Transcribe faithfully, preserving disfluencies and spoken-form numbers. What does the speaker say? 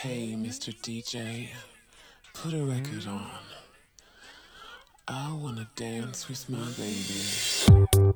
Hey, mister D J, put a record on. I wanna dance with my baby.